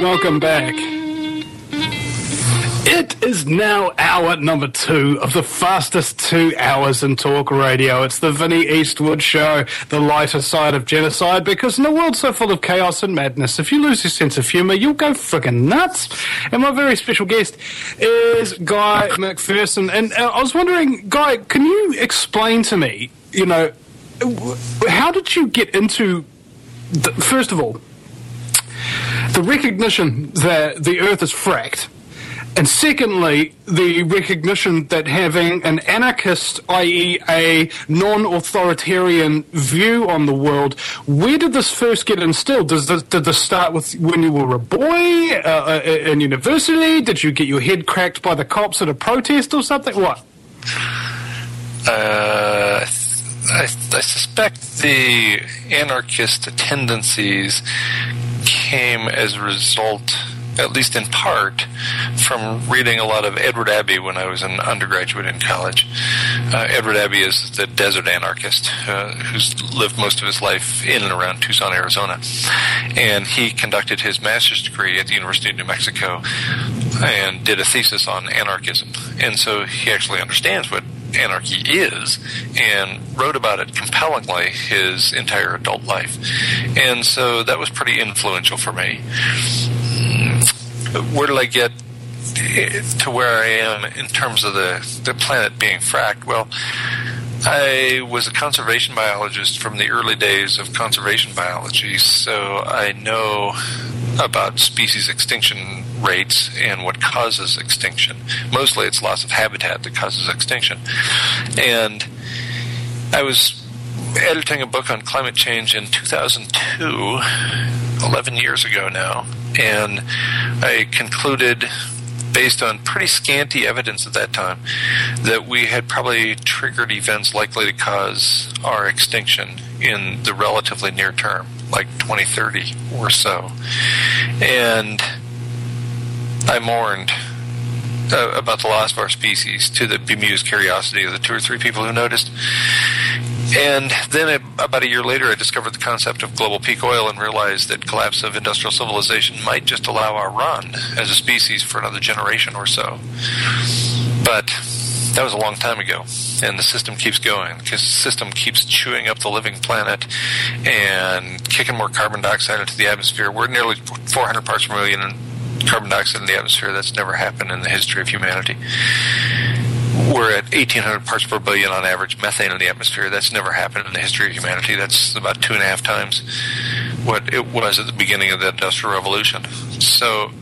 Welcome back. It is now hour number 2 of the fastest 2 hours in talk radio. It's the Vinnie Eastwood Show, the lighter side of genocide, because in a world so full of chaos and madness, if you lose your sense of humour, you'll go friggin' nuts. And my very special guest is Guy McPherson. And I was wondering, Guy, can you explain to me, how did you get into, first of all, the recognition that the Earth is fracked, and secondly, the recognition that having an anarchist, i.e. a non-authoritarian view on the world, where did this first get instilled? Did this start with when you were a boy in university? Did you get your head cracked by the cops at a protest or something? What? I suspect the anarchist tendencies came as a result, at least in part, from reading a lot of Edward Abbey when I was an undergraduate in college. Edward Abbey is the desert anarchist who's lived most of his life in and around Tucson, Arizona. And he conducted his master's degree at the University of New Mexico and did a thesis on anarchism. And so he actually understands what anarchy is and wrote about it compellingly his entire adult life. And so that was pretty influential for me. Where did I get to where I am in terms of the planet being fracked? Well, I was a conservation biologist from the early days of conservation biology, so I know about species extinction rates and what causes extinction. Mostly it's loss of habitat that causes extinction. And I was editing a book on climate change in 2002, 11 years ago now, and I concluded, based on pretty scanty evidence at that time, that we had probably triggered events likely to cause our extinction in the relatively near term, like 2030 or so. And I mourned about the loss of our species, to the bemused curiosity of the 2 or 3 people who noticed. And then about a year later, I discovered the concept of global peak oil and realized that collapse of industrial civilization might just allow our run as a species for another generation or so. But that was a long time ago, and the system keeps going, because the system keeps chewing up the living planet and kicking more carbon dioxide into the atmosphere. We're nearly 400 parts per million in carbon dioxide in the atmosphere. That's never happened in the history of humanity. We're at 1,800 parts per billion on average methane in the atmosphere. That's never happened in the history of humanity. That's about 2.5 times what it was at the beginning of the Industrial Revolution. So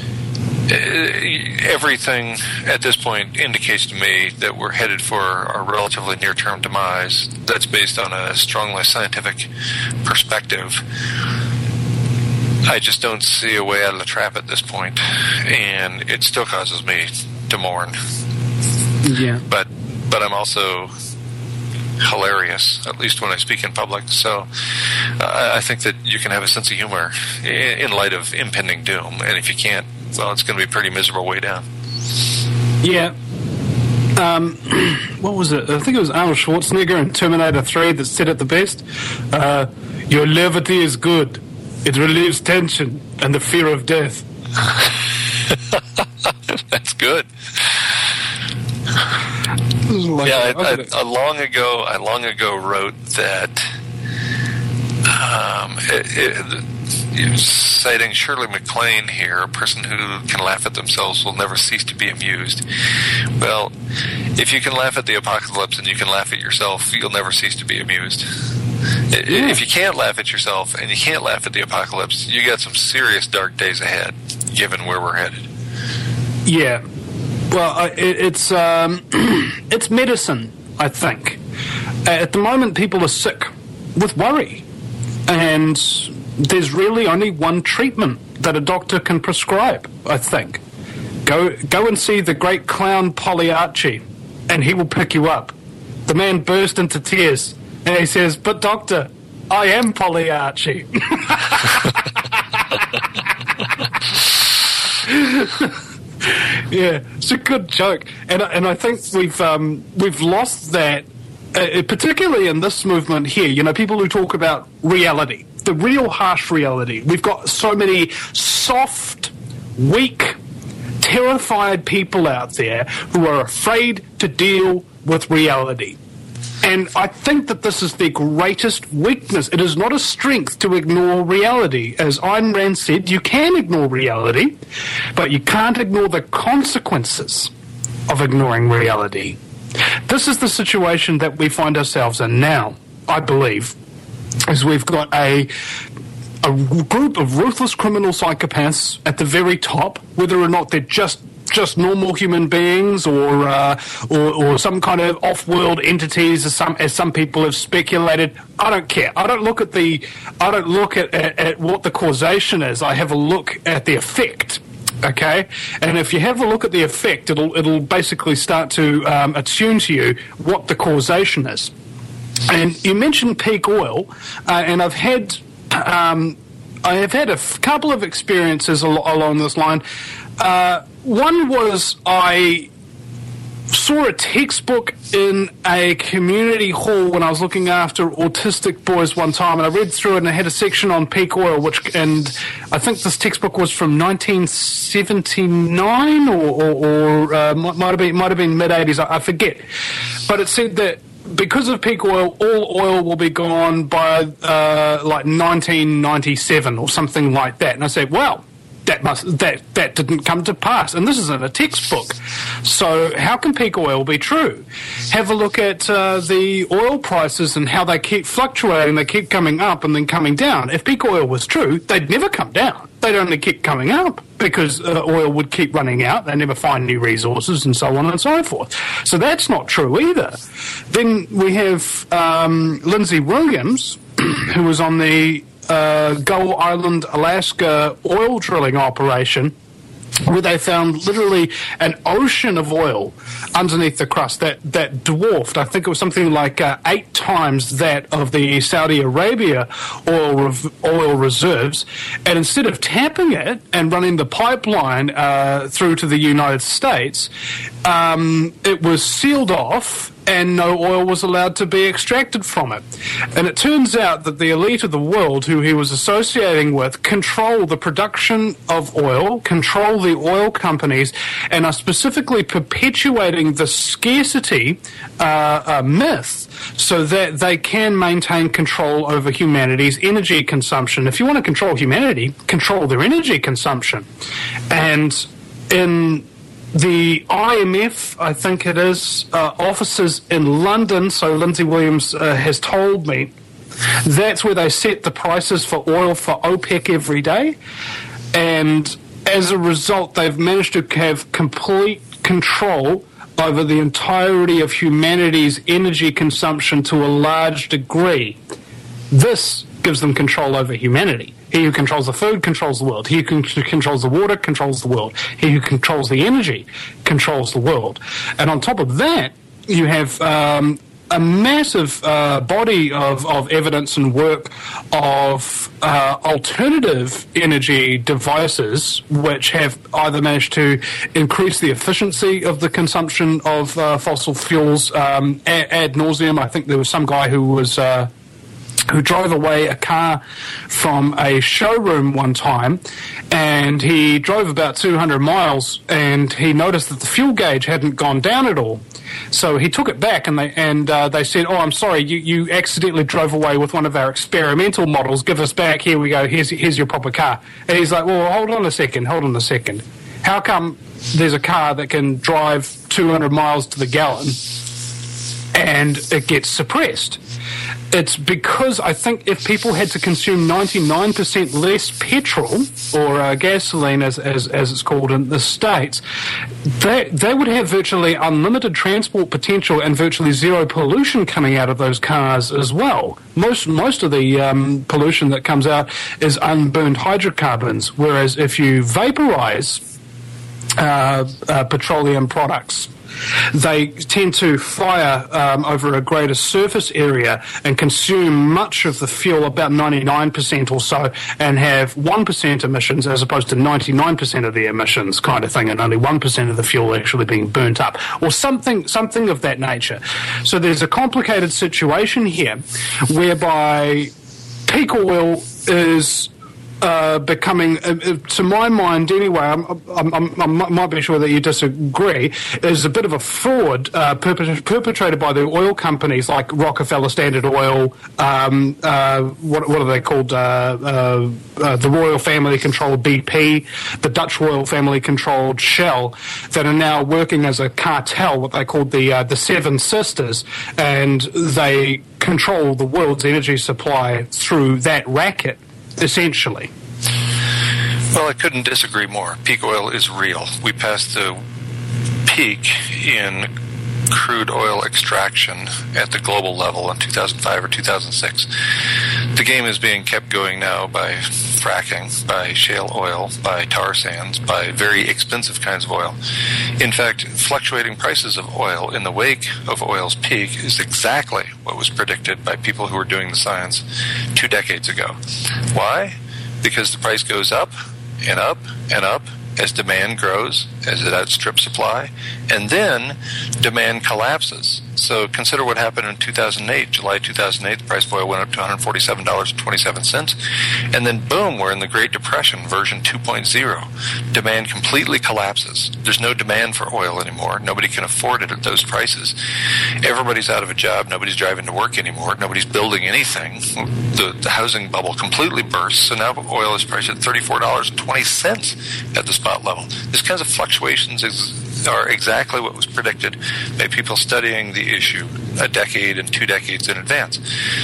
everything at this point indicates to me that we're headed for a relatively near-term demise that's based on a strongly scientific perspective. I just don't see a way out of the trap at this point, and it still causes me to mourn. Yeah. But I'm also hilarious, at least when I speak in public. So I think that you can have a sense of humor in light of impending doom, and if you can't, well, it's going to be a pretty miserable way down. Yeah. What was it? I think it was Arnold Schwarzenegger in Terminator 3 that said it the best. Your levity is good. It relieves tension and the fear of death. That's good. Yeah, I long ago wrote that, citing Shirley MacLaine here, a person who can laugh at themselves will never cease to be amused. Well, if you can laugh at the apocalypse and you can laugh at yourself, you'll never cease to be amused. Yeah. If you can't laugh at yourself and you can't laugh at the apocalypse, you got some serious dark days ahead, given where we're headed. Yeah. Well, it's medicine, I think. At the moment, people are sick with worry. And there's really only one treatment that a doctor can prescribe, I think. Go and see the great clown Pagliacci, and he will pick you up. The man burst into tears, and he says, "But doctor, I am Pagliacci." Yeah, it's a good joke, and I think we've lost that, particularly in this movement here. You know, people who talk about reality, the real harsh reality. We've got so many soft, weak, terrified people out there who are afraid to deal with reality. And I think that this is their greatest weakness. It is not a strength to ignore reality. As Ayn Rand said, you can ignore reality, but you can't ignore the consequences of ignoring reality. This is the situation that we find ourselves in now, I believe, is we've got a group of ruthless criminal psychopaths at the very top, whether or not they're just normal human beings or some kind of off-world entities, as some people have speculated. I don't care. I don't look at what the causation is. I have a look at the effect. Okay, and if you have a look at the effect, it'll basically start to attune to you what the causation is. And you mentioned peak oil, and I have had a couple of experiences along this line. One was I saw a textbook in a community hall when I was looking after autistic boys one time, and I read through it, and it had a section on peak oil, and I think this textbook was from 1979 or might have been mid-80s, I forget. But it said that because of peak oil, all oil will be gone by like 1997 or something like that. And I said, well, that didn't come to pass, and this is in a textbook. So how can peak oil be true? Have a look at the oil prices and how they keep fluctuating. They keep coming up and then coming down. If peak oil was true, they'd never come down. They'd only keep coming up because oil would keep running out. They never find new resources and so on and so forth. So that's not true either. Then we have Lindsey Williams, who was on the Gull Island, Alaska oil drilling operation, where they found literally an ocean of oil underneath the crust that dwarfed, I think it was something like 8 times that of the Saudi Arabia oil reserves. And instead of tapping it and running the pipeline through to the United States, it was sealed off and no oil was allowed to be extracted from it. And it turns out that the elite of the world who he was associating with control the production of oil, control the oil companies, and are specifically perpetuating the scarcity myth so that they can maintain control over humanity's energy consumption. If you want to control humanity, control their energy consumption. And in the IMF, I think it is, offices in London, so Lindsey Williams has told me, that's where they set the prices for oil for OPEC every day. And as a result, they've managed to have complete control over the entirety of humanity's energy consumption to a large degree. This gives them control over humanity. He who controls the food controls the world. He who controls the water controls the world. He who controls the energy controls the world. And on top of that, you have a massive body of evidence and work of alternative energy devices which have either managed to increase the efficiency of the consumption of fossil fuels ad nauseum. I think there was some guy who drove away a car from a showroom one time, and he drove about 200 miles, and he noticed that the fuel gauge hadn't gone down at all. So he took it back, and they said, "Oh, I'm sorry, you accidentally drove away with one of our experimental models. Give us back. Here we go. Here's your proper car." And he's like, "Well, hold on a second. How come there's a car that can drive 200 miles to the gallon and it gets suppressed?" It's because I think if people had to consume 99% less petrol or gasoline, as it's called in the States, they would have virtually unlimited transport potential and virtually zero pollution coming out of those cars as well. Most of the pollution that comes out is unburned hydrocarbons, whereas if you vaporize petroleum products, they tend to fire over a greater surface area and consume much of the fuel, about 99% or so, and have 1% emissions as opposed to 99% of the emissions kind of thing, and only 1% of the fuel actually being burnt up, or something of that nature. So there's a complicated situation here whereby peak oil is becoming, to my mind anyway, I might be sure that you disagree, is a bit of a fraud perpetrated by the oil companies like Rockefeller Standard Oil, what are they called, the Royal Family Controlled BP, the Dutch Royal Family Controlled Shell, that are now working as a cartel, what they called the Seven Sisters, and they control the world's energy supply through that racket, essentially. Well, I couldn't disagree more. Peak oil is real. We passed the peak in crude oil extraction at the global level in 2005 or 2006. The game is being kept going now by fracking, by shale oil, by tar sands, by very expensive kinds of oil. In fact, fluctuating prices of oil in the wake of oil's peak is exactly what was predicted by people who were doing the science 2 decades ago. Why? Because the price goes up and up and up as demand grows, as it outstrips supply, and then demand collapses. So consider what happened in 2008. July 2008, the price of oil went up to $147.27, and then boom, we're in the Great Depression, version 2.0. Demand completely collapses. There's no demand for oil anymore. Nobody can afford it at those prices. Everybody's out of a job. Nobody's driving to work anymore. Nobody's building anything. The housing bubble completely bursts, so now oil is priced at $34.20 at the spot level. These kinds of fluctuations are exactly what was predicted by people studying the issue a decade and 2 decades in advance.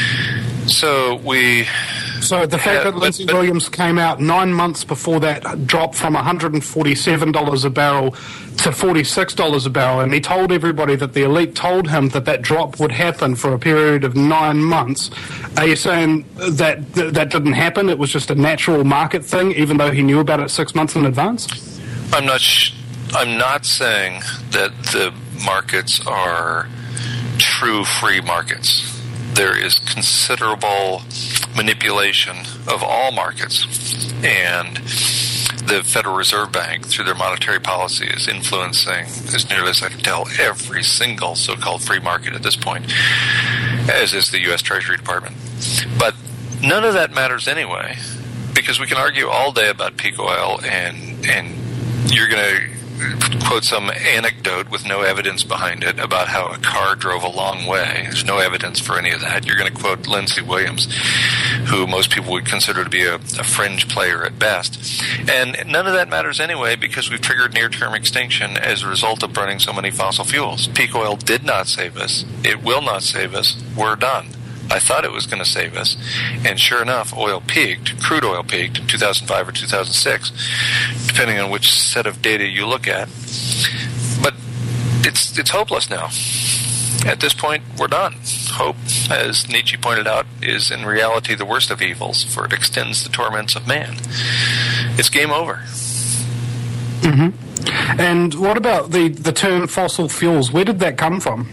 So the fact that Lindsey Williams came out 9 months before that dropped from $147 a barrel to $46 a barrel, and he told everybody that the elite told him that drop would happen for a period of 9 months. Are you saying that didn't happen? It was just a natural market thing, even though he knew about it 6 months in advance? I'm not saying that the markets are true free markets. There is considerable manipulation of all markets, and the Federal Reserve Bank, through their monetary policy, is influencing, as nearly as I can tell, every single so-called free market at this point, as is the U.S. Treasury Department. But none of that matters anyway, because we can argue all day about peak oil, and you're going to quote some anecdote with no evidence behind it about how a car drove a long way. There's no evidence for any of that. You're going to quote Lindsey Williams, who most people would consider to be a fringe player at best. And none of that matters anyway, because we've triggered near-term extinction as a result of burning so many fossil fuels. Peak oil did not save us. It will not save us. We're done. I thought it was going to save us, and sure enough, crude oil peaked in 2005 or 2006, depending on which set of data you look at. But it's hopeless now. At this point, we're done. Hope, as Nietzsche pointed out, is in reality the worst of evils, for it extends the torments of man. It's game over. Mm-hmm. And what about the term fossil fuels? Where did that come from?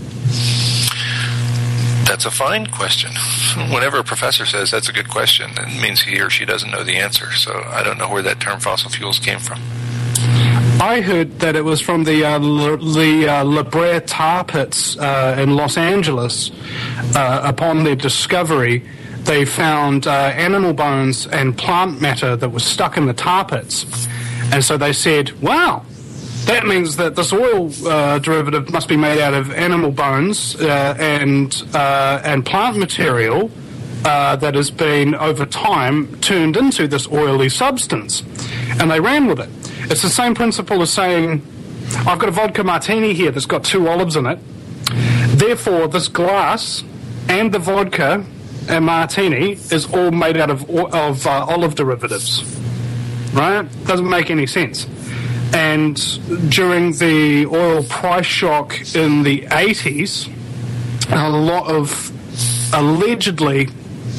That's a fine question. Whenever a professor says that's a good question, it means he or she doesn't know the answer. So I don't know where that term fossil fuels came from. I heard that it was from the La Brea tar pits in Los Angeles. Upon their discovery, they found animal bones and plant matter that was stuck in the tar pits. And so they said, wow, that means that this oil derivative must be made out of animal bones and plant material that has been, over time, turned into this oily substance. And they ran with it. It's the same principle as saying, I've got a vodka martini here that's got 2 olives in it. Therefore, this glass and the vodka and martini is all made out of olive derivatives. Right? Doesn't make any sense. And during the oil price shock in the 80s, a lot of allegedly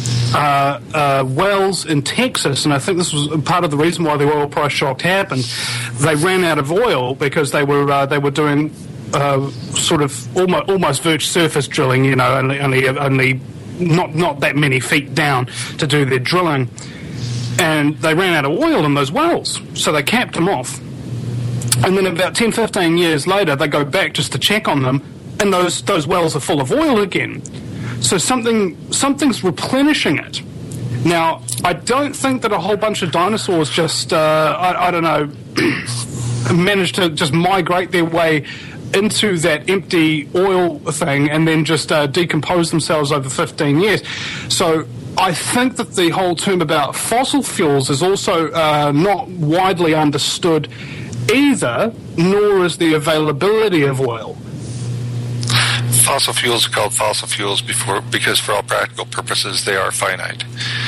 wells in Texas, and I think this was part of the reason why the oil price shock happened, they ran out of oil because they were doing sort of almost surface drilling, you know, only not that many feet down to do their drilling, and they ran out of oil in those wells, so they capped them off. And then about 10, 15 years later, they go back just to check on them, and those wells are full of oil again. So something's replenishing it. Now, I don't think that a whole bunch of dinosaurs just, I don't know, managed to just migrate their way into that empty oil thing and then just decompose themselves over 15 years. So I think that the whole term about fossil fuels is also not widely understood either, nor is the availability of oil. Fossil fuels are called fossil fuels because for all practical purposes they are finite.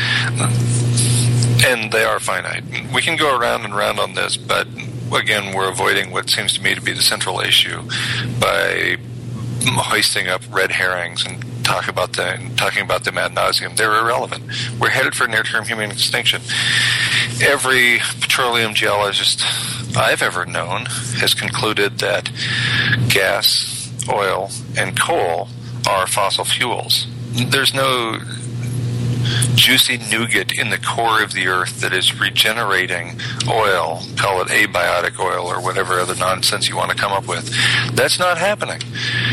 And they are finite. We can go around and around on this, but again, we're avoiding what seems to me to be the central issue by hoisting up red herrings and talking about them ad nauseum. They're irrelevant. We're headed for near-term human extinction. Every petroleum geologist I've ever known has concluded that gas, oil, and coal are fossil fuels. There's no juicy nougat in the core of the earth that is regenerating oil, call it abiotic oil or whatever other nonsense you want to come up with. That's not happening.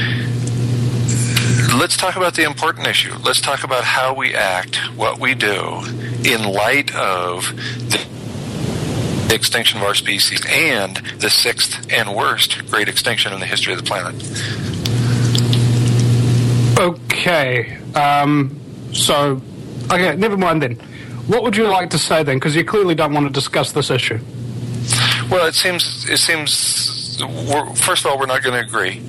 Let's talk about the important issue. Let's talk about how we act, what we do, in light of the extinction of our species and the sixth and worst great extinction in the history of the planet. Okay. Okay, never mind then. What would you like to say then? Because you clearly don't want to discuss this issue. Well, it seems. First of all, we're not going to agree.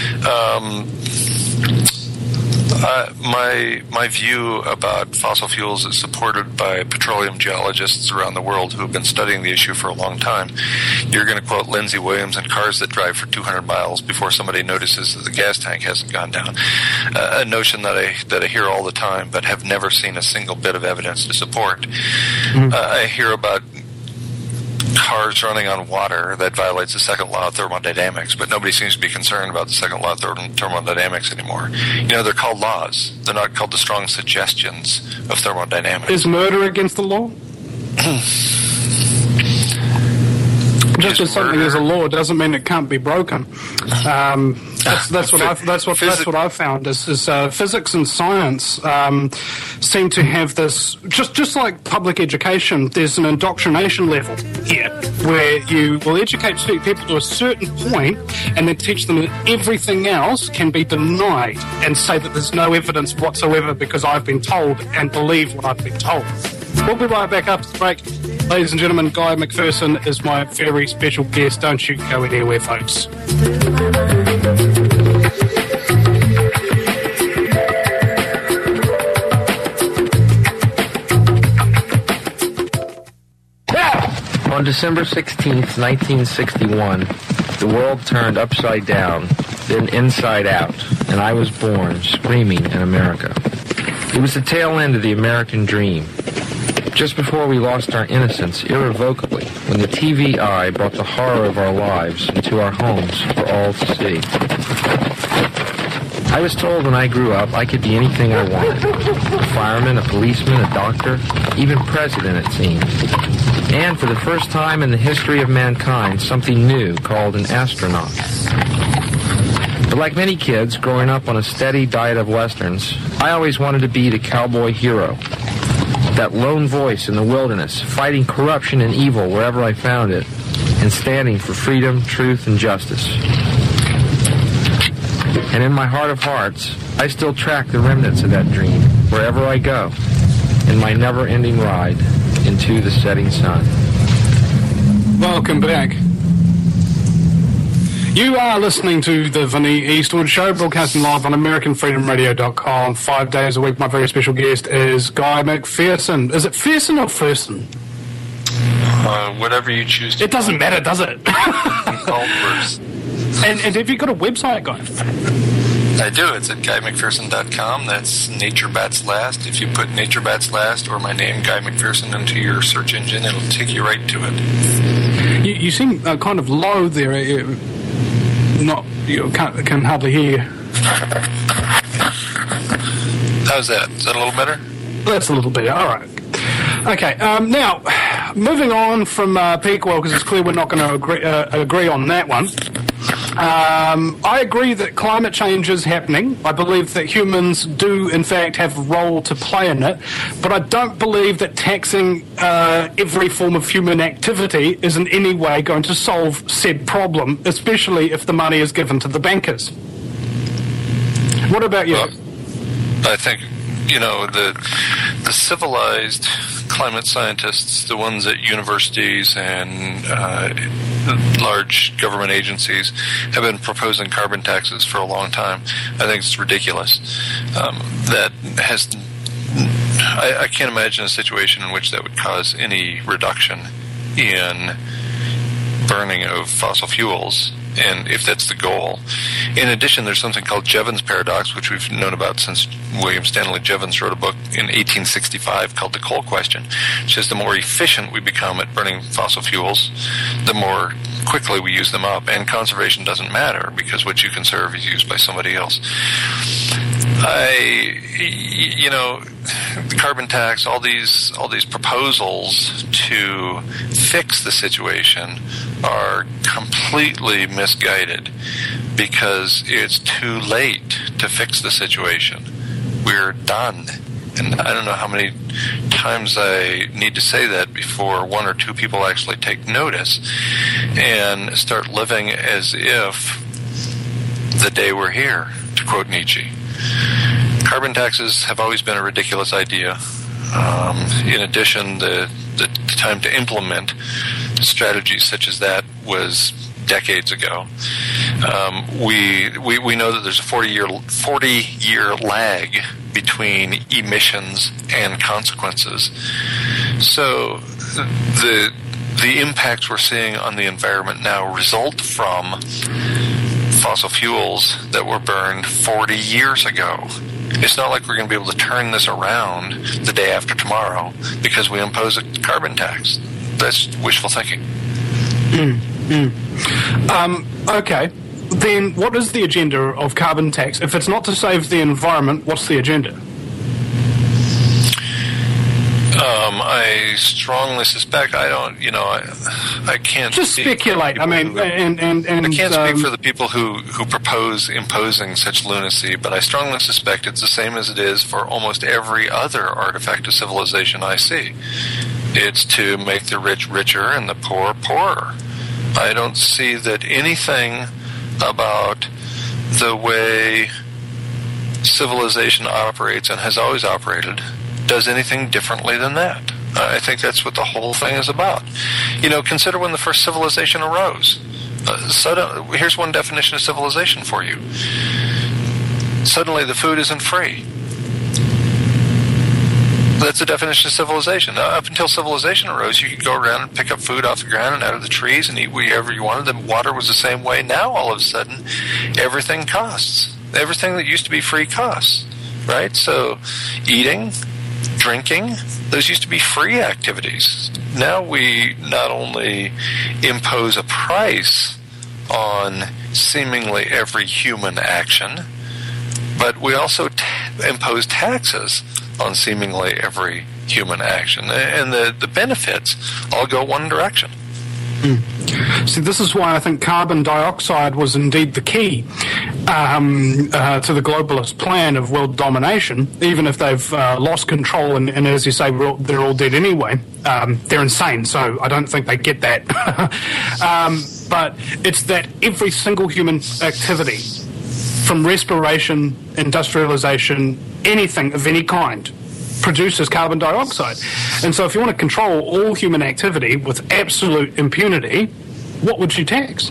My view about fossil fuels is supported by petroleum geologists around the world who have been studying the issue for a long time. You're going to quote Lindsey Williams and cars that drive for 200 miles before somebody notices that the gas tank hasn't gone down. A notion that I hear all the time, but have never seen a single bit of evidence to support. Mm-hmm. I hear about cars running on water that violates the second law of thermodynamics, but nobody seems to be concerned about the second law of thermodynamics anymore. You know, they're called laws. They're not called the strong suggestions of thermodynamics. Is murder against the law? Just because something is a law doesn't mean it can't be broken. That's what I've found is physics and science seem to have this just like public education. There's an indoctrination level here where you will educate people to a certain point and then teach them that everything else can be denied and say that there's no evidence whatsoever because I've been told and believe what I've been told. We'll be right back after the break. Ladies and gentlemen, Guy McPherson is my very special guest. Don't you go anywhere, folks. On December 16th, 1961, the world turned upside down, then inside out, and I was born, screaming in America. It was the tail end of the American dream. Just before we lost our innocence irrevocably, when the TV eye brought the horror of our lives into our homes for all to see. I was told when I grew up I could be anything I wanted. A fireman, a policeman, a doctor, even president, it seemed. And for the first time in the history of mankind, something new called an astronaut. But like many kids growing up on a steady diet of westerns, I always wanted to be the cowboy hero. That lone voice in the wilderness, fighting corruption and evil wherever I found it, and standing for freedom, truth, and justice. And in my heart of hearts, I still track the remnants of that dream wherever I go, in my never-ending ride into the setting sun. Welcome back. You are listening to the Vinnie Eastwood Show, broadcasting live on AmericanFreedomRadio.com 5 days a week. My very special guest is Guy McPherson. Is it Ferson or Ferson? Whatever you choose to. It doesn't matter, does it? And have you got a website, Guy? I do. It's at GuyMcPherson.com. That's Nature Bats Last. If you put Nature Bats Last or my name, Guy McPherson, into your search engine, it'll take you right to it. You seem kind of low there. Can hardly hear you. How's that? Is that a little better? That's a little better. All right. Okay. Now, moving on from Peak World, because it's clear we're not going to agree on that one. I agree that climate change is happening. I believe that humans do, in fact, have a role to play in it. But I don't believe that taxing every form of human activity is in any way going to solve said problem, especially if the money is given to the bankers. What about you? Well, I think, the civilized climate scientists, the ones at universities and large government agencies, have been proposing carbon taxes for a long time. I think it's ridiculous. I can't imagine a situation in which that would cause any reduction in burning of fossil fuels, and if that's the goal. In addition, there's something called Jevons paradox, which we've known about since William Stanley Jevons wrote a book in 1865 called The Coal Question. It says the more efficient we become at burning fossil fuels, the more quickly we use them up, and conservation doesn't matter because what you conserve is used by somebody else. The carbon tax, all these proposals to fix the situation are completely misguided because it's too late to fix the situation. We're done. And I don't know how many times I need to say that before one or two people actually take notice and start living as if the day we're here, to quote Nietzsche. Carbon taxes have always been a ridiculous idea. In addition, the time to implement strategies such as that was decades ago. We know that there's a 40-year lag between emissions and consequences. So the impacts we're seeing on the environment now result from fossil fuels that were burned 40 years ago. It's not like we're going to be able to turn this around the day after tomorrow because we impose a carbon tax. That's wishful thinking. Okay. Then what is the agenda of carbon tax? If it's not to save the environment, what's the agenda? I strongly suspect, I can't just speculate. I can't speak for the people who propose imposing such lunacy, but I strongly suspect it's the same as it is for almost every other artifact of civilization I see. It's to make the rich richer and the poor poorer. I don't see that anything about the way civilization operates and has always operated does anything differently than that. I think that's what the whole thing is about. Consider when the first civilization arose. Here's one definition of civilization for you. Suddenly the food isn't free. That's the definition of civilization. Up until civilization arose, you could go around and pick up food off the ground and out of the trees and eat whatever you wanted. The water was the same way. Now, all of a sudden, everything costs. Everything that used to be free costs, right? So, eating, drinking, those used to be free activities. Now we not only impose a price on seemingly every human action, but we also impose taxes on seemingly every human action. And the benefits all go one direction. See, this is why I think carbon dioxide was indeed the key to the globalist plan of world domination, even if they've lost control and as you say, they're all dead anyway. They're insane, so I don't think they get that. But it's that every single human activity, from respiration, industrialization, anything of any kind, produces carbon dioxide. And so if you want to control all human activity with absolute impunity, what would you tax?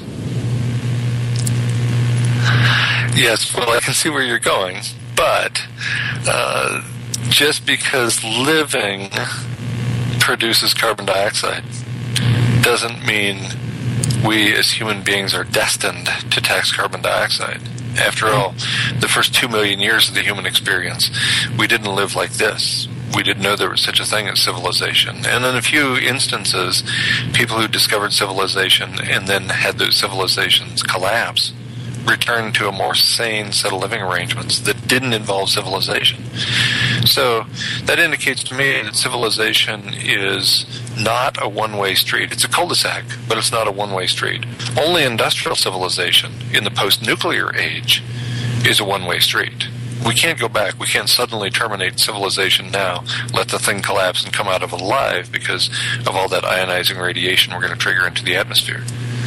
Yes, well, I can see where you're going, but just because living produces carbon dioxide doesn't mean we as human beings are destined to tax carbon dioxide. After all, the first 2 million years of the human experience, we didn't live like this. We didn't know there was such a thing as civilization. And in a few instances, people who discovered civilization and then had those civilizations collapse returned to a more sane set of living arrangements that didn't involve civilization. So that indicates to me that civilization is not a one-way street. It's a cul-de-sac, but it's not a one-way street. Only industrial civilization in the post-nuclear age is a one-way street. We can't go back. We can't suddenly terminate civilization now, let the thing collapse and come out of it alive because of all that ionizing radiation we're going to trigger into the atmosphere.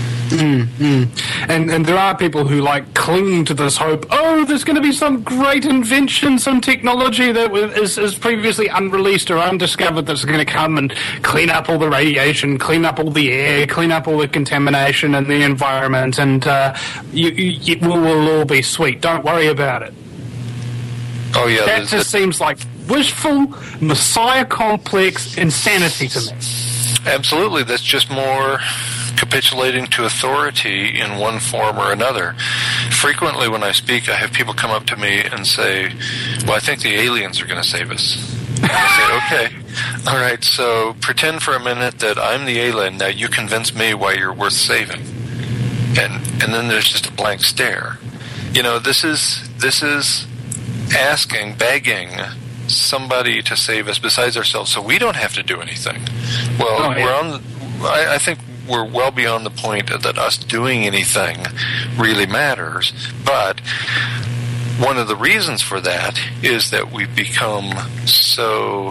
And there are people who cling to this hope. Oh, there's going to be some great invention, some technology that is previously unreleased or undiscovered that's going to come and clean up all the radiation, clean up all the air, clean up all the contamination in the environment, and it will all be sweet. Don't worry about it. Oh yeah, that just seems like wishful Messiah complex insanity to me. Absolutely, that's just more capitulating to authority in one form or another. Frequently when I speak, I have people come up to me and say, well, I think the aliens are going to save us. And I say, okay, all right, so pretend for a minute that I'm the alien. Now you convince me why you're worth saving. And then there's just a blank stare. This is asking, begging somebody to save us besides ourselves so we don't have to do anything. Well, I think we're well beyond the point that us doing anything really matters, but one of the reasons for that is that we've become so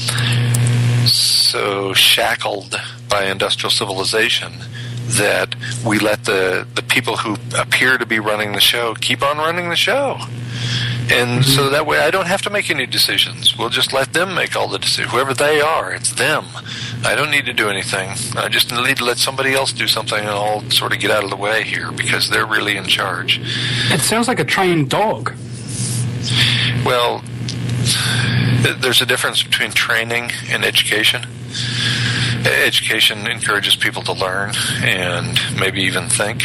shackled by industrial civilization that we let the people who appear to be running the show keep on running the show. And so that way I don't have to make any decisions. We'll just let them make all the decisions. Whoever they are, it's them. I don't need to do anything. I just need to let somebody else do something and I'll sort of get out of the way here because they're really in charge. It sounds like a trained dog. Well, there's a difference between training and education. Education encourages people to learn and maybe even think.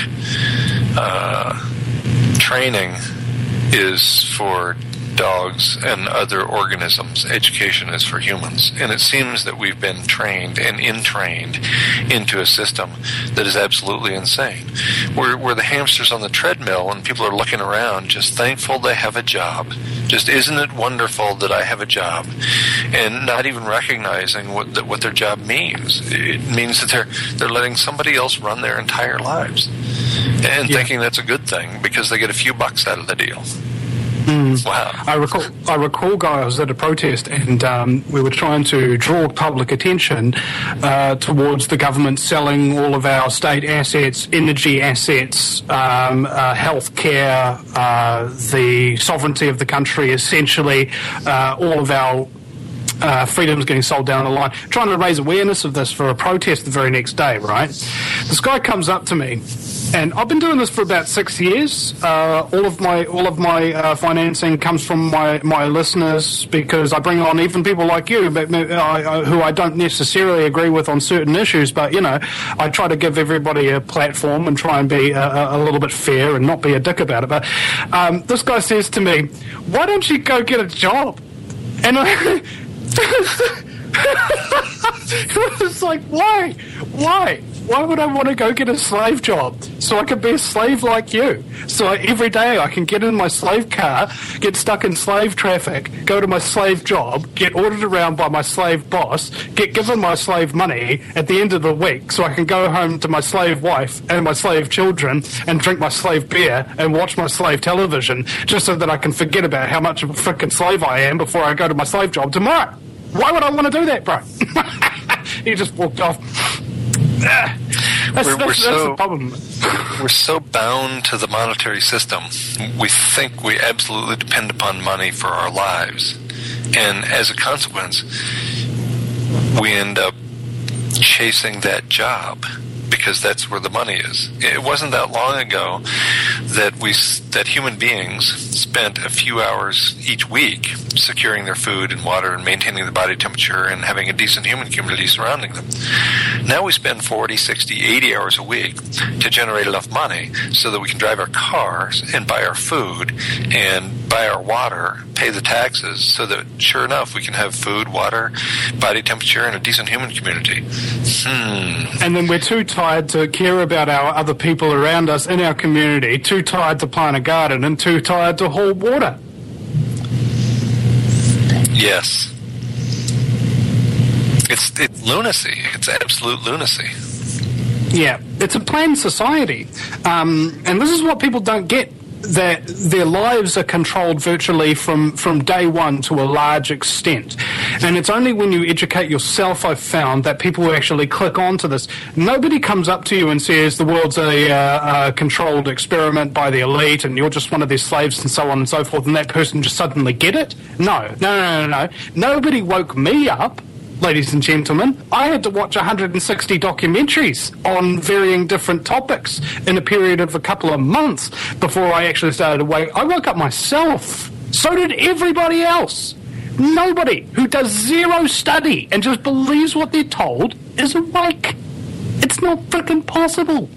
Training is for dogs and other organisms. Education is for humans. And it seems that we've been trained and entrained into a system that is absolutely insane. We're the hamsters on the treadmill and people are looking around just thankful they have a job. Just, isn't it wonderful that I have a job? And not even recognizing what their job means. It means that they're letting somebody else run their entire lives. And thinking that's a good thing because they get a few bucks out of the deal. Wow. I recall, guy, I was at a protest and we were trying to draw public attention towards the government selling all of our state assets, energy assets, healthcare, the sovereignty of the country, essentially all of our freedoms getting sold down the line, trying to raise awareness of this for a protest the very next day, right? This guy comes up to me, and I've been doing this for about 6 years. All of my financing comes from my listeners because I bring on even people like you, but who I don't necessarily agree with on certain issues. But I try to give everybody a platform and try and be a little bit fair and not be a dick about it. But this guy says to me, "Why don't you go get a job?" And it's like, why? Why would I want to go get a slave job? So I can be a slave like you. So every day I can get in my slave car, get stuck in slave traffic, go to my slave job, get ordered around by my slave boss, get given my slave money at the end of the week so I can go home to my slave wife and my slave children and drink my slave beer and watch my slave television just so that I can forget about how much of a frickin' slave I am before I go to my slave job tomorrow. Why would I want to do that, bro? He just walked off. That's the problem. We're so bound to the monetary system. We think we absolutely depend upon money for our lives. And as a consequence, we end up chasing that job because that's where the money is. It wasn't that long ago that human beings spent a few hours each week securing their food and water and maintaining the body temperature and having a decent human community surrounding them. Now we spend 40, 60, 80 hours a week to generate enough money so that we can drive our cars and buy our food and buy our water, pay the taxes, so that sure enough we can have food, water, body temperature, and a decent human community. And then we're too tired to care about our other people around us in our community, too tired to plant a garden, and too tired to haul water. Yes. It's lunacy. It's absolute lunacy. Yeah, it's a planned society. And this is what people don't get, that their lives are controlled virtually from day one to a large extent. And it's only when you educate yourself, I've found, that people actually click onto this. Nobody comes up to you and says the world's a controlled experiment by the elite and you're just one of their slaves and so on and so forth, and that person just suddenly get it. No. Nobody woke me up. Ladies and gentlemen, I had to watch 160 documentaries on varying different topics in a period of a couple of months before I actually started to wake. I woke up myself. So did everybody else. Nobody who does zero study and just believes what they're told is awake. It's not freaking possible.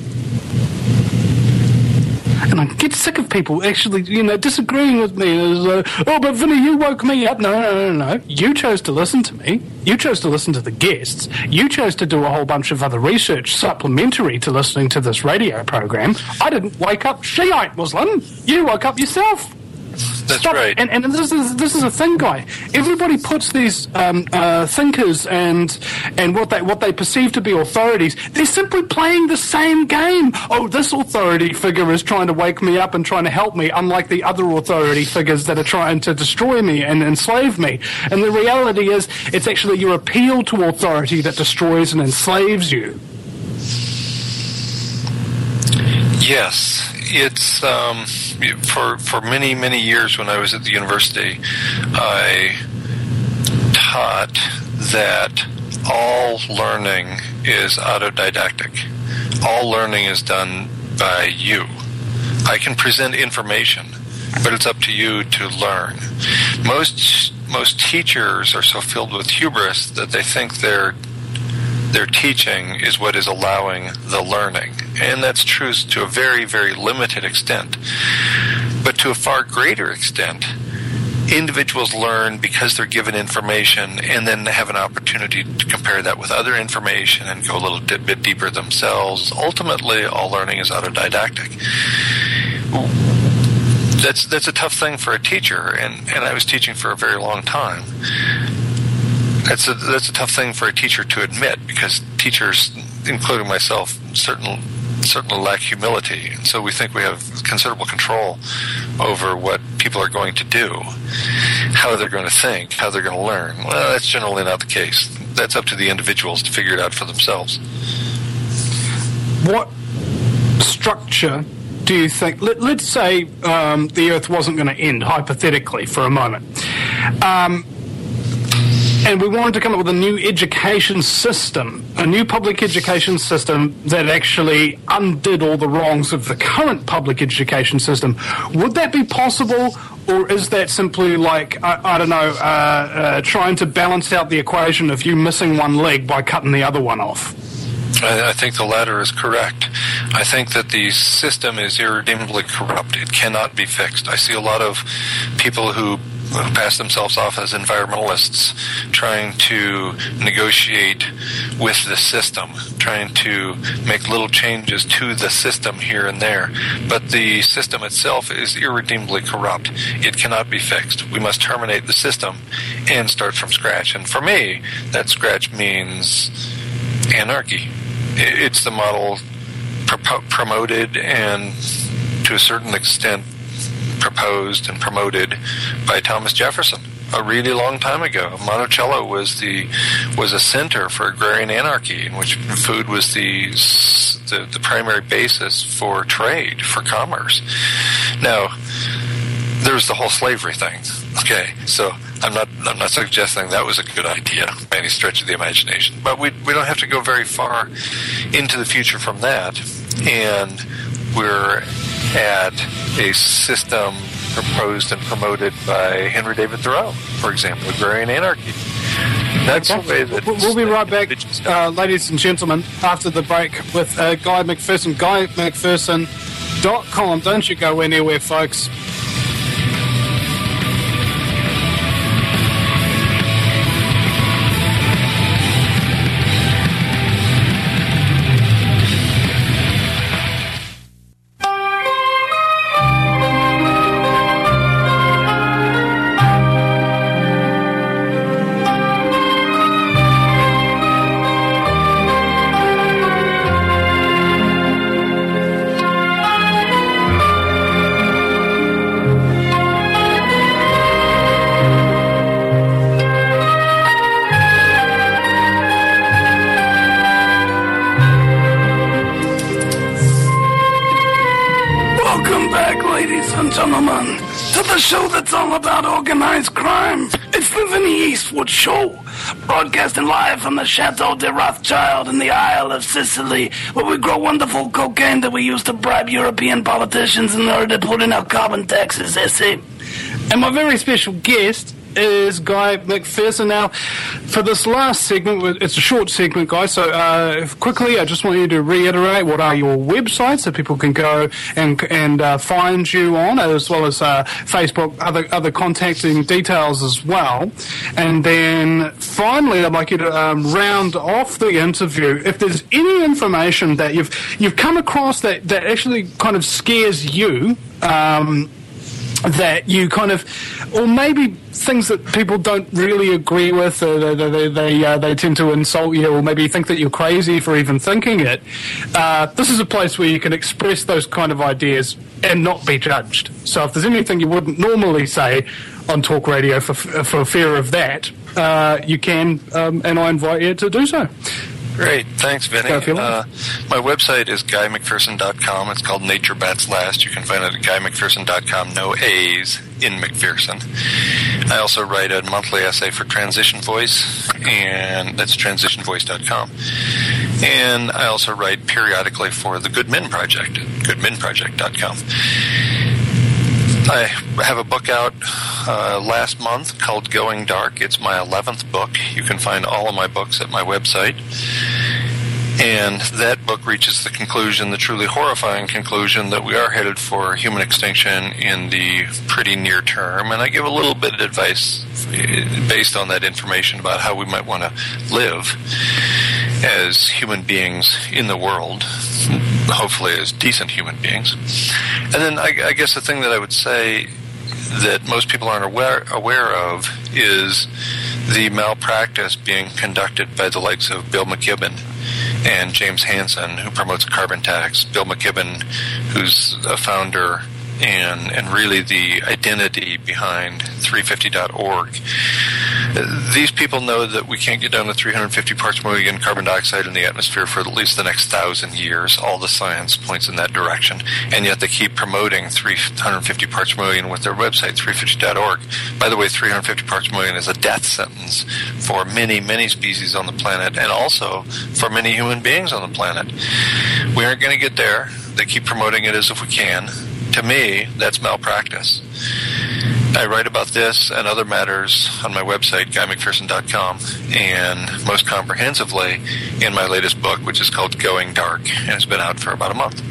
And I get sick of people actually, disagreeing with me. Oh, but Vinny, you woke me up. No. You chose to listen to me. You chose to listen to the guests. You chose to do a whole bunch of other research supplementary to listening to this radio program. I didn't wake up Shiite Muslim. You woke up yourself. That's Stop. right. And this is a thing, Guy. Everybody puts these thinkers and what they perceive to be authorities. They're simply playing the same game. Oh, this authority figure is trying to wake me up and trying to help me, unlike the other authority figures that are trying to destroy me and enslave me. And the reality is, it's actually your appeal to authority that destroys and enslaves you. Yes, it's for many years when I was at the university, I taught that all learning is autodidactic. All learning is done by you. I can present information, but it's up to you to learn. Most teachers are so filled with hubris that they think their teaching is what is allowing the learning. And that's true to a very, very limited extent. But to a far greater extent, individuals learn because they're given information and then have an opportunity to compare that with other information and go a little bit deeper themselves. Ultimately, all learning is autodidactic. That's a tough thing for a teacher, and I was teaching for a very long time. That's a tough thing for a teacher to admit, because teachers, including myself, certainly lack humility, and so we think we have considerable control over what people are going to do, how they're going to think, how they're going to learn. Well, that's generally not the case. That's up to the individuals to figure it out for themselves. What structure do you think, let's say the Earth wasn't going to end, hypothetically, for a moment, and we wanted to come up with a new education system, a new public education system that actually undid all the wrongs of the current public education system. Would that be possible, or is that simply like, I don't know, trying to balance out the equation of you missing one leg by cutting the other one off? I think the latter is correct. I think that the system is irredeemably corrupt. It cannot be fixed. I see a lot of people who pass themselves off as environmentalists trying to negotiate with the system, trying to make little changes to the system here and there. But the system itself is irredeemably corrupt. It cannot be fixed. We must terminate the system and start from scratch. And for me, that scratch means anarchy. It's the model promoted and, to a certain extent, proposed and promoted by Thomas Jefferson a really long time ago. Monticello was a center for agrarian anarchy, in which food was the primary basis for trade, for commerce. Now, there's the whole slavery thing. Okay, so I'm not suggesting that was a good idea by any stretch of the imagination, but we don't have to go very far into the future from that, and we're at a system proposed and promoted by Henry David Thoreau, for example, agrarian anarchy. That's the way that we'll be right back, ladies and gentlemen, after the break with Guy McPherson, GuyMcPherson.com. Don't you go anywhere, folks. Welcome back, ladies and gentlemen, to the show that's all about organized crime. It's the Vinny Eastwood Show, broadcasting live from the Chateau de Rothschild in the Isle of Sicily, where we grow wonderful cocaine that we use to bribe European politicians in order to put in our carbon taxes, essay. And my very special guest is Guy McPherson. Now, for this last segment, it's a short segment, Guy, so quickly, I just want you to reiterate what are your websites so people can go and find you on, as well as Facebook, other contacting details as well. And then finally, I'd like you to round off the interview. If there's any information that you've come across that actually kind of scares you, that you kind of, or maybe things that people don't really agree with, or they tend to insult you, or maybe think that you're crazy for even thinking it. This is a place where you can express those kind of ideas and not be judged. So if there's anything you wouldn't normally say on talk radio for fear of that, you can, and I invite you to do so. Great. Thanks, Vinny. My website is GuyMcPherson.com. It's called Nature Bats Last. You can find it at GuyMcPherson.com. No A's in McPherson. I also write a monthly essay for Transition Voice, and that's transitionvoice.com. And I also write periodically for the Good Men Project at goodmenproject.com. I have a book out last month called Going Dark. It's my 11th book. You can find all of my books at my website. And that book reaches the conclusion, the truly horrifying conclusion, that we are headed for human extinction in the pretty near term. And I give a little bit of advice based on that information about how we might want to live as human beings in the world, hopefully as decent human beings. And then I guess the thing that I would say that most people aren't aware of is the malpractice being conducted by the likes of Bill McKibben and James Hansen, who promotes a carbon tax. Bill McKibben, who's a founder and really the identity behind 350.org. These people know that we can't get down to 350 parts per million carbon dioxide in the atmosphere for at least the next 1,000 years. All the science points in that direction. And yet they keep promoting 350 parts per million with their website, 350.org. By the way, 350 parts per million is a death sentence for many, many species on the planet, and also for many human beings on the planet. We aren't going to get there. They keep promoting it as if we can. To me, that's malpractice. I write about this and other matters on my website, GuyMcPherson.com, and most comprehensively in my latest book, which is called Going Dark, and it's been out for about a month.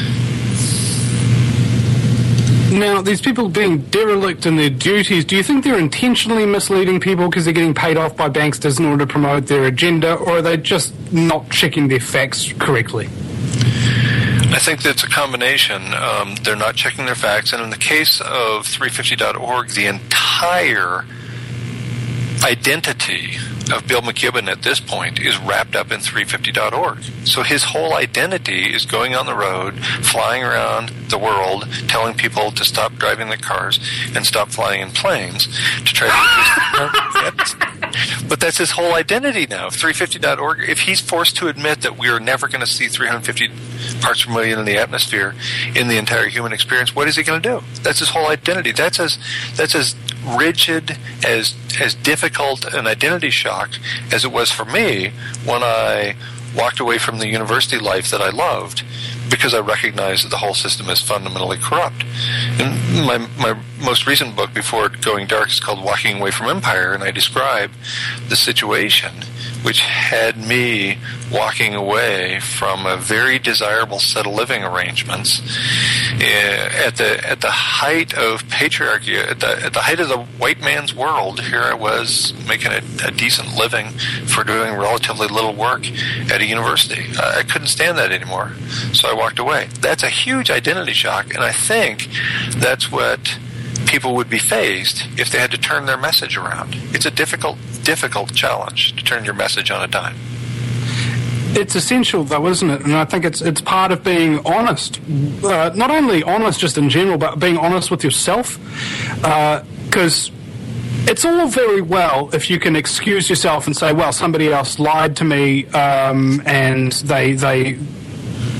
Now, these people being derelict in their duties, do you think they're intentionally misleading people because they're getting paid off by banksters in order to promote their agenda, or are they just not checking their facts correctly? I think that's a combination. They're not checking their facts, and in the case of 350.org, the entire identity of Bill McKibben at this point is wrapped up in 350.org. So his whole identity is going on the road, flying around the world, telling people to stop driving their cars and stop flying in planes to try to But that's his whole identity now. 350.org, if he's forced to admit that we are never going to see 350 parts per million in the atmosphere in the entire human experience, what is he going to do? That's his whole identity. That's as rigid, as difficult an identity shock as it was for me when I walked away from the university life that I loved, because I recognized that the whole system is fundamentally corrupt. And my most recent book before Going Dark is called Walking Away from Empire, and I describe the situation which had me walking away from a very desirable set of living arrangements at the height of patriarchy, at the height of the white man's world. Here I was making a decent living for doing relatively little work at a university. I couldn't stand that anymore, so I walked away. That's a huge identity shock, and I think that's what people would be faced if they had to turn their message around. It's a difficult challenge to turn your message on a dime. It's essential, though, isn't it? And I think it's part of being honest. Not only honest just in general, but being honest with yourself. Because it's all very well if you can excuse yourself and say, well, somebody else lied to me, and they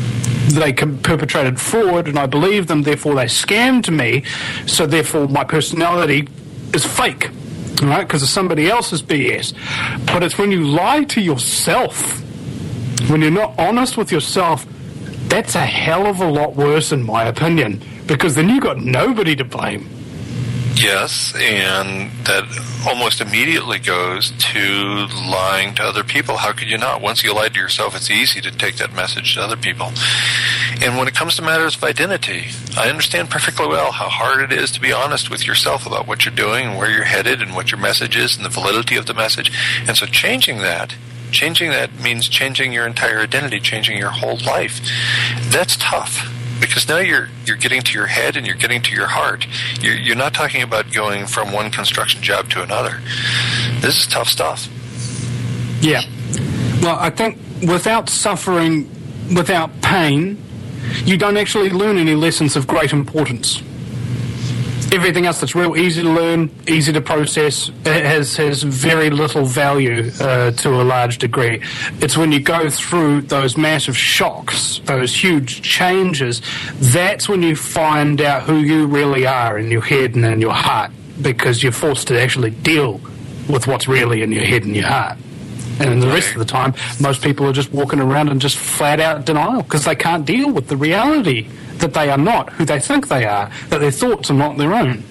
they perpetrated fraud and I believed them, therefore they scammed me, so therefore my personality is fake, right? Because of somebody else's BS. But it's when you lie to yourself, when you're not honest with yourself, that's a hell of a lot worse in my opinion, because then you've got nobody to blame. Yes, and that almost immediately goes to lying to other people. How could you not? Once you lie to yourself, it's easy to take that message to other people. And when it comes to matters of identity, I understand perfectly well how hard it is to be honest with yourself about what you're doing and where you're headed and what your message is and the validity of the message. And so changing that means changing your entire identity, changing your whole life. That's tough. Because now you're getting to your head and you're getting to your heart. You're not talking about going from one construction job to another. This is tough stuff. Yeah. Well, I think without suffering, without pain, you don't actually learn any lessons of great importance. Everything else that's real easy to learn, easy to process, has very little value to a large degree. It's when you go through those massive shocks, those huge changes, that's when you find out who you really are in your head and in your heart, because you're forced to actually deal with what's really in your head and your heart. And the rest of the time, most people are just walking around in just flat-out denial because they can't deal with the reality that they are not who they think they are, that their thoughts are not their own.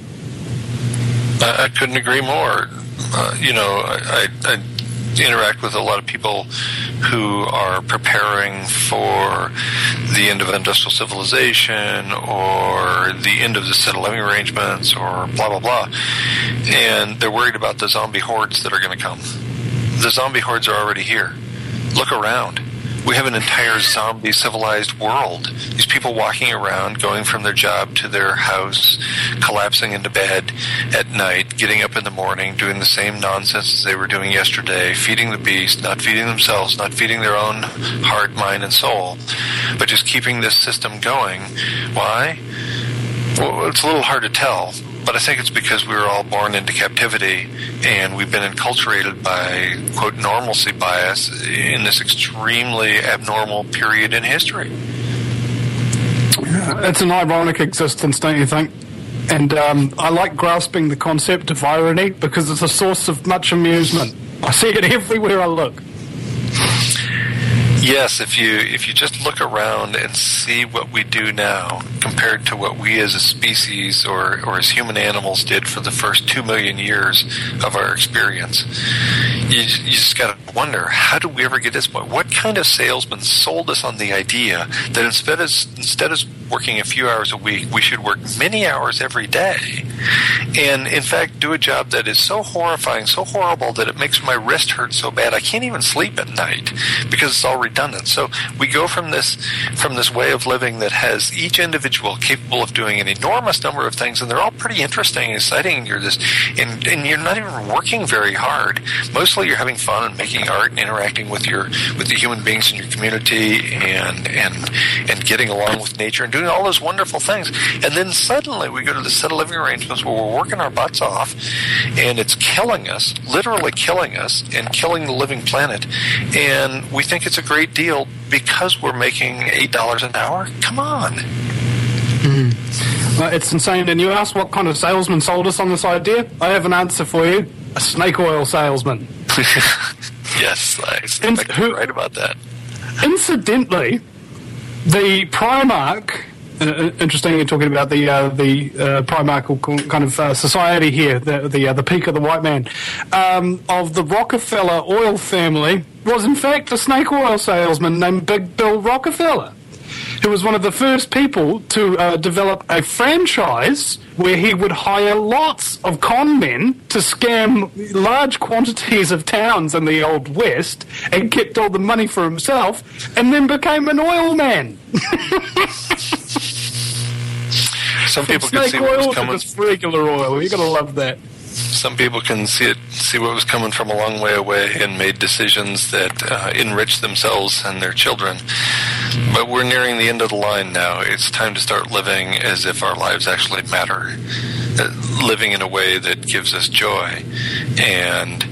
I couldn't agree more. I interact with a lot of people who are preparing for the end of industrial civilization or the end of the set of living arrangements or blah, blah, blah. And they're worried about the zombie hordes that are going to come. The zombie hordes are already here. Look around. We have an entire zombie civilized world. These people walking around, going from their job to their house, collapsing into bed at night, getting up in the morning, doing the same nonsense as they were doing yesterday, feeding the beast, not feeding themselves, not feeding their own heart, mind, and soul, but just keeping this system going. Why? Well, it's a little hard to tell, but I think it's because we were all born into captivity and we've been enculturated by, quote, normalcy bias in this extremely abnormal period in history. It's an ironic existence, don't you think? And I like grasping the concept of irony because it's a source of much amusement. I see it everywhere I look. Yes, if you just look around and see what we do now compared to what we as a species or as human animals did for the first 2 million years of our experience, you just got to wonder, how did we ever get this point? What kind of salesman sold us on the idea that instead of working a few hours a week, we should work many hours every day and, in fact, do a job that is so horrifying, so horrible that it makes my wrist hurt so bad I can't even sleep at night because it's all redundant. So we go from this way of living that has each individual capable of doing an enormous number of things, and they're all pretty interesting and exciting, and you're not even working very hard. Mostly you're having fun and making art and interacting with the human beings in your community and getting along with nature and doing all those wonderful things. And then suddenly we go to the set of living arrangements where we're working our butts off and it's killing us, literally killing us, and killing the living planet. And we think it's a great deal because we're making $8 an hour? Come on. Well, it's insane. And you asked what kind of salesman sold us on this idea? I have an answer for you. A snake oil salesman. Yes, I suspect you're right about that. Incidentally, the Primarch, interesting you're talking about the Primarchal kind of society here, the peak of the white man, of the Rockefeller oil family, was in fact a snake oil salesman named Big Bill Rockefeller, who was one of the first people to develop a franchise where he would hire lots of con men to scam large quantities of towns in the Old West and kept all the money for himself and then became an oil man. Some people can see what was coming. Just regular oil. You gotta love that. Some people can see what was coming from a long way away and made decisions that enriched themselves and their children. But we're nearing the end of the line now. It's time to start living as if our lives actually matter, living in a way that gives us joy and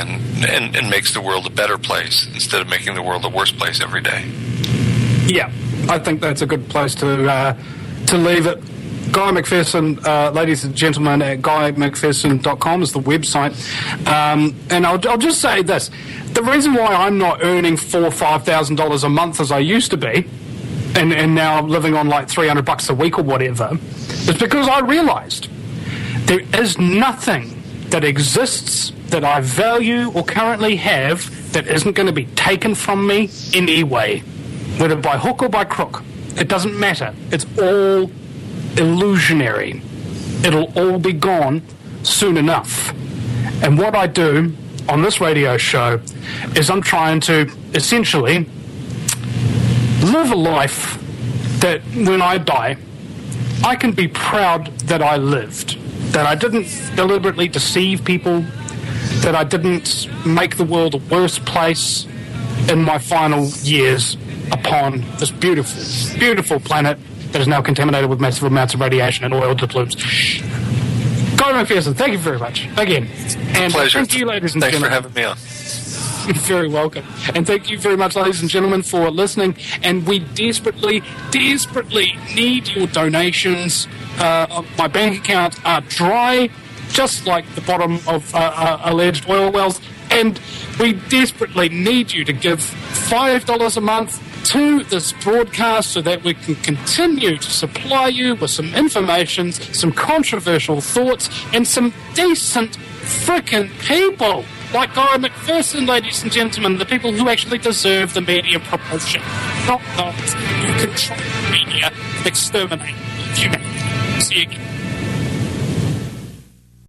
makes the world a better place instead of making the world a worse place every day. Yeah. I think that's a good place to leave it. Guy McPherson, ladies and gentlemen, at guymcpherson.com is the website. And I'll just say this. The reason why I'm not earning $4,000 or $5,000 a month as I used to be, and now living on like $300 a week or whatever, is because I realized there is nothing that exists that I value or currently have that isn't going to be taken from me anyway, whether by hook or by crook. It doesn't matter. It's all illusionary. It'll all be gone soon enough. And what I do on this radio show is I'm trying to essentially live a life that when I die, I can be proud that I lived, that I didn't deliberately deceive people, that I didn't make the world a worse place in my final years upon this beautiful, beautiful planet that is now contaminated with massive amounts of radiation and oil plumes. Guy McPherson, thank you very much again. And pleasure. Thank you, ladies and Thanks gentlemen. for having me on. You're very welcome. And thank you very much, ladies and gentlemen, for listening. And we desperately, desperately need your donations. My bank accounts are dry, just like the bottom of alleged oil wells. And we desperately need you to give $5 a month to this broadcast so that we can continue to supply you with some information, some controversial thoughts, and some decent frickin' people like Guy McPherson, ladies and gentlemen, the people who actually deserve the media promotion, not those who control the media and exterminate humanity. See you again.